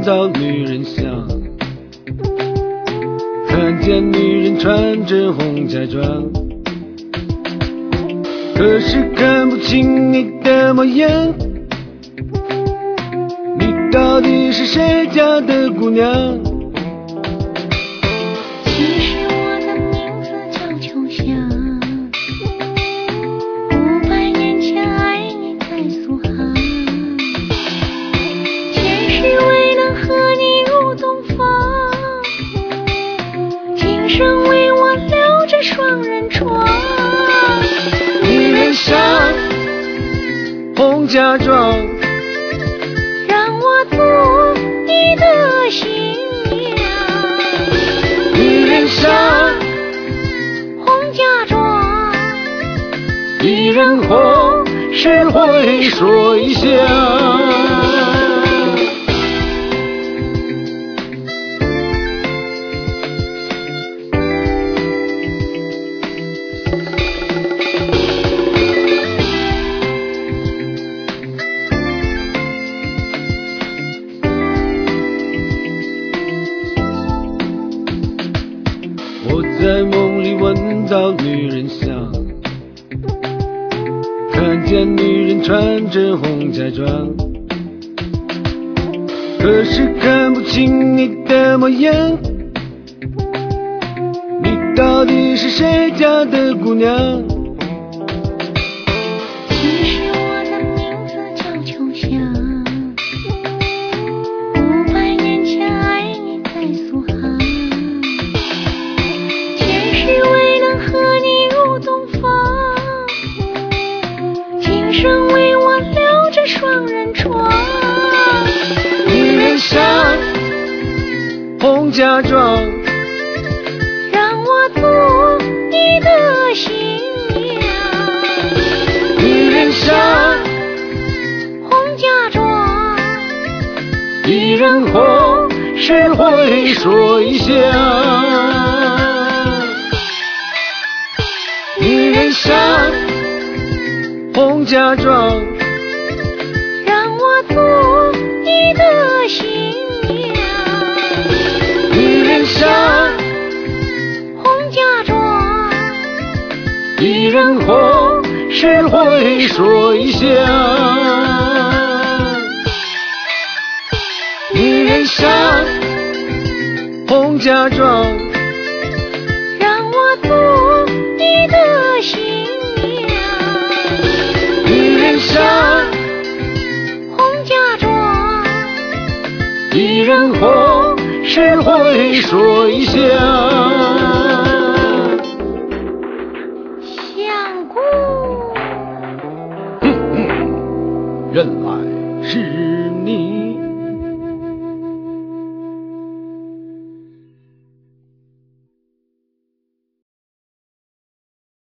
造女人香，看见女人穿着红嫁妆，可是看不清你的模样，你到底是谁家的姑娘？ 其实我的名字叫秋香，500年前爱你在苏杭，前世未能和你入洞房，今生为我留着双人床。 女人香，红嫁妆， 让我做你的新娘。 女人香， 红嫁妆， 一人红，谁会说一下？我在梦里闻到女人香，看见女人穿着红嫁妆，可是看不清你的模样，你到底是谁家的姑娘？ 其实我的名字叫秋香，500年前爱你在苏杭，前世未能和你入洞房，今生为我留着双人床。 女人香，红嫁妆， 让我做你的新娘。 女人香， 红嫁妆， 一人红，谁会说一下？女人香，红嫁妆， 让我做你的新娘。 女人香， 红嫁妆， 一人红，谁会说一下？女人香，红嫁妆， 让我做你的新娘。 女人香， 红嫁妆， 一人红，谁会说一下？ 香菇。 原来是